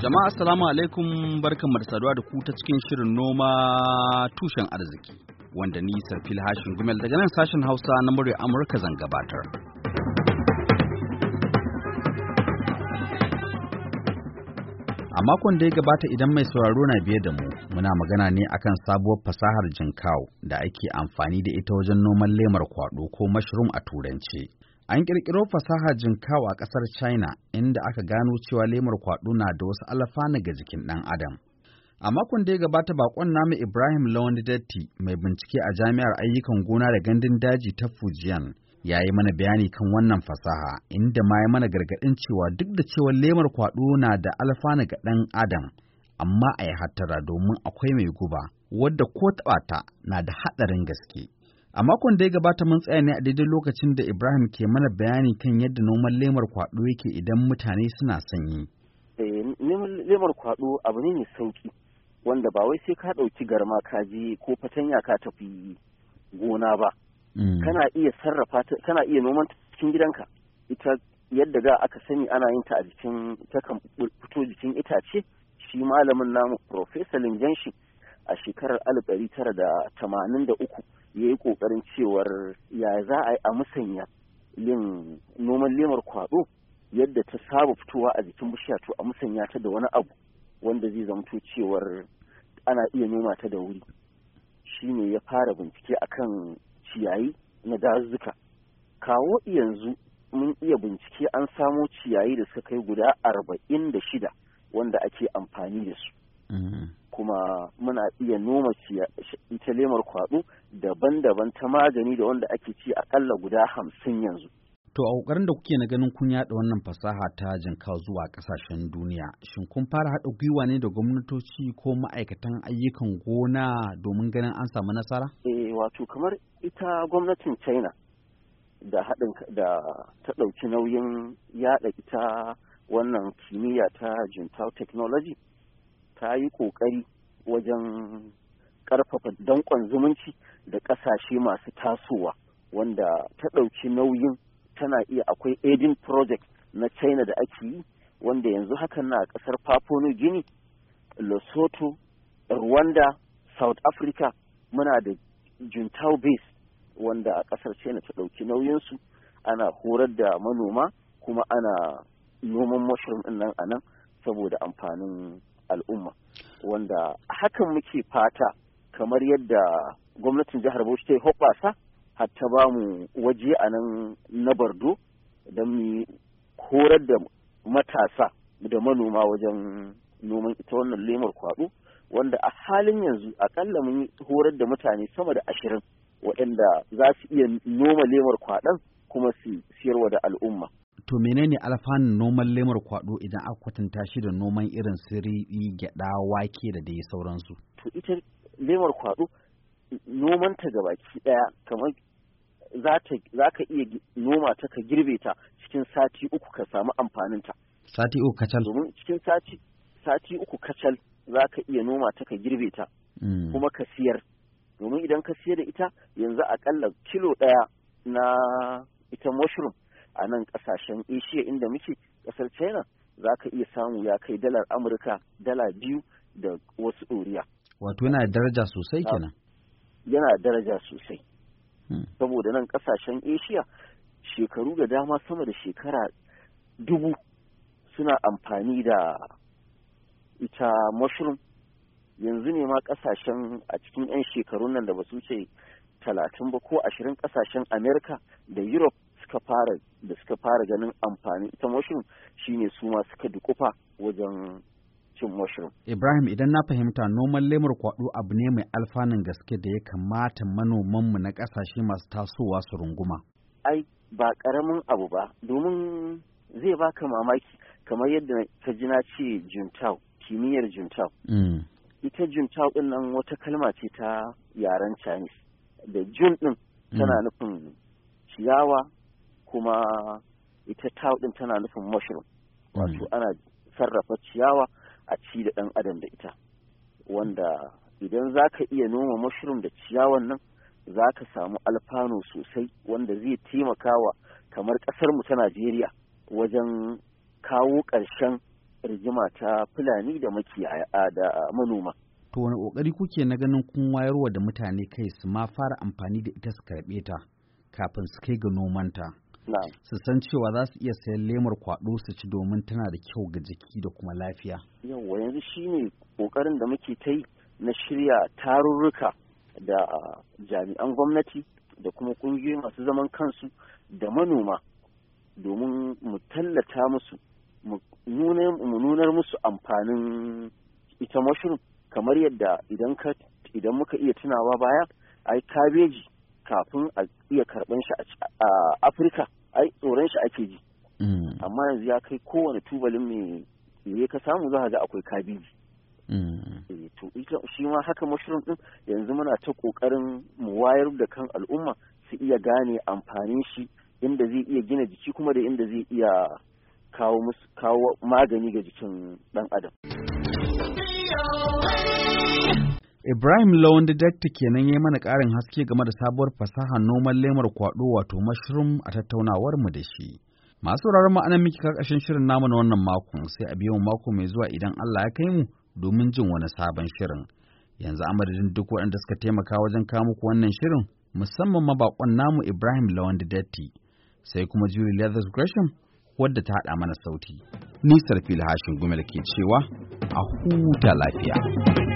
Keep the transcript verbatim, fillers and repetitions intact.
Jama'a assalamu alaikum, barkanmu da saduwa da ku ta cikin shirin noma tushen arziki wanda ni Sarfil Hashin Gumel daga nan sashen Hausa na murya Amurka zan gabatar. A makon da ya gabata idan mai sauraro na biye da mu, muna magana ne akan sabuwar fasahar jinkau da ake amfani da ita wajen noman lemar kwaɗo ko mushroom a turance. An ƙirƙiro fasahar jinkau a ƙasar China inda aka gano cewa lemar kwaɗo na da wasu alfanu ga jikin ɗan adam. A makon da ya gabata baƙon namu Ibrahim Lawandi Datti mai bincike a Jami'ar Ayyukan Gona da Gandun Daji ta Fujian ya yi mana bayani kan wannan fasaha inda ma ya mana gargaɗin cewa duk da cewa lemar kwaɗo na da alfanu ga ɗan adam amma a yi hattara domin akwai mai guba wadda ko taɓa ta na da haɗarin gaske. A makon da ya gabata mun tsaya ne a daidai lokacin da Ibrahim ke mana bayani kan yadda noman lemar kwaɗo yake idan mutane suna son yi. Neman lemar kwaɗo abu ne mai sauki wanda ba wai sai ka ɗauki garma ka je ko fatanya ka tafi gona ba. Mm. Kana iya sarrafa ta, kana iya noman ta cikin gidanka. Ita yadda da aka sani ana yin ta a jikin, ta kan fito jikin itace. Shi malamin namu Professor Linjanshi a shekarar alif ɗari tara da tamanin da uku ya yi ƙoƙarin cewar ya za a yi a musanya yin noman lemar kwaɗo yadda ta saba fitowa a jikin bishiya to a musanya ta da wani abu wanda zai zamto cewar ana iya noma ta da wuri. Shi ne ya fara bincike akan ciyayi na dazuzzuka. Kawo yanzu mun iya bincike an samo ciyayi da suka kai guda arba'in da shida wanda ake amfani da su. Mm-hmm. Kuma muna iya noma ita lemar kwaɗo daban-daban ta magani da wanda ake ci akalla guda hamsin yanzu. To a ƙoƙarin da kuke na ganin kun yaɗa wannan fasaha ta jinkau zuwa ƙasashen duniya, shin kun fara haɗa gwiwa ne da gwamnatoci ko ma'aikatan ayyukan gona domin ganin an samu nasara? Eh, wato kamar ita gwamnatin China da haɗin da ta ɗauki nauyin yaɗa ita wannan kimiyya ta jinkau technology ta yi ƙoƙari wajen ƙarfafa danƙon zumunci da ƙasashe masu tasowa wanda ta ɗauki nauyin tana iya akwai aiding project na China da ake yi wanda yanzu hakan na ƙasar Papua New Guinea, Lesotho, Rwanda, South Africa muna da jinkau base wanda a ƙasar China ta ɗauki nauyinsu ana horar da manoma kuma ana noman mushroom ɗin nan a nan saboda amfanin al'umma wanda hakan muke fata kamar yadda gwamnatin jihar Bauchi ta yi hoɓɓasa har ta ba mu waje a nan na Bardo don mu horar da matasa da manoma wajen noman ita wannan lemar kwaɗo wanda a halin yanzu akalla mun horar da mutane sama da ashirin waɗanda za su iya noma lemar kwaɗon kuma su siyarwa da al'umma. To menene alfanun noman lemar kwaɗo idan aka kwatanta shi da noman irin su riɗi, gyaɗa, wake da dai sauransu? To ita lemar kwaɗo noman ta gabaki ɗaya kamar za ka iya noma ta ka girbe ta cikin sati uku ka samu amfanin ta. Sati uku kacal? Domin cikin sati sati uku kacal za ka iya noma ta ka girbe ta mm. kuma ka siyar. Domin idan ka siyar da ita yanzu akalla kilo ɗaya na ita mushroom a nan ƙasashen Asia inda muke ƙasar China za ka iya samu ya kai dalar Amurka dala biyu da wasu ɗoriya. Wato yana da daraja sosai kenan? Yana da daraja sosai. Hmm. Saboda nan ƙasashen Asia shekaru da dama sama da shekara dubu suna amfani da ita mushroom. Yanzu ne ma ƙasashen a cikin 'yan shekarun nan da ba su ce talatin ba ko ashirin ƙasashen Amerika da Europe suka fara da suka fara ganin amfani ita mushroom shine su ma suka dukufa wajen cin mushroom. Ibrahim idan na fahimta noman lemar kwaɗo abu ne mai alfanun gaske da ya kamata manomanmu na ƙasashe masu tasowa su runguma. Ai ba ƙaramin abu ba domin zai baka mamaki kamar yadda ka ji na ce juntau kimiyyar juntau. Mm. Ita juntau ɗin nan wata kalma ce ta yaren Chinese da jun ɗin tana mm. nufin ciyawa kuma ita tau ɗin tana nufin mushroom wato mm. ana sarrafa ciyawa a ci da ɗan adam da ita wanda idan za ka iya noma mushroom da ciyawan nan za ka samu alfano sosai wanda zai taimaka wa kamar ƙasarmu ta Najeriya wajen kawo ƙarshen rigima ta Fulani da makiyaya da manoma. To wani ƙoƙari kuke na ganin kun wayarwa da mutane kai su ma fara amfani da ita su karɓe ta kafin su kai ga nomanta? Su san cewa za su iya sayan lemar kwaɗo su ci domin tana da kyau ga jiki da kuma lafiya. Yawwa yanzu shine ƙoƙarin da muke ta yi na shirya tarurruka da jami'an gwamnati da kuma ƙungiyoyi masu zaman kansu da manoma domin mu tallata musu mu nunar musu amfanin ita mushroom, kamar yadda idan ka idan muka iya tunawa baya ai kabeji kafin a iya karɓan shi a Afirka ai tsoron shi ake ji, amma yanzu ya kai kowane tubalin mai me ka samu za ga akwai kabeji. To shi ma haka mushroom din yanzu muna ta kokarin mu wayar da kan al'umma su iya gane amfanin shi, inda zai iya gina jiki kuma da inda zai iya kawo musu kawo magani ga jikin dan adam. Ibrahim Lawan Didakta kenan ya mana ƙarin haske game da sabuwar fasahar noman lemar kwaɗo wato mushroom a tattaunawar mu da shi. Masu sauraron mu anan miki kakashin shirin namu na wannan makon, sai a biyo mako mai zuwa idan Allah ya kai mu domin jin wani sabon shirin. Yanzu a madadin duk waɗanda suka taimaka wajen kawo muku wannan shirin, musamman ma baƙon namu Ibrahim Lawan Didakta, sai kuma Julie Leathers Gresham wadda ta haɗa mana sauti. Ni Sarfil Hashin Gumel ke cewa a huta lafiya.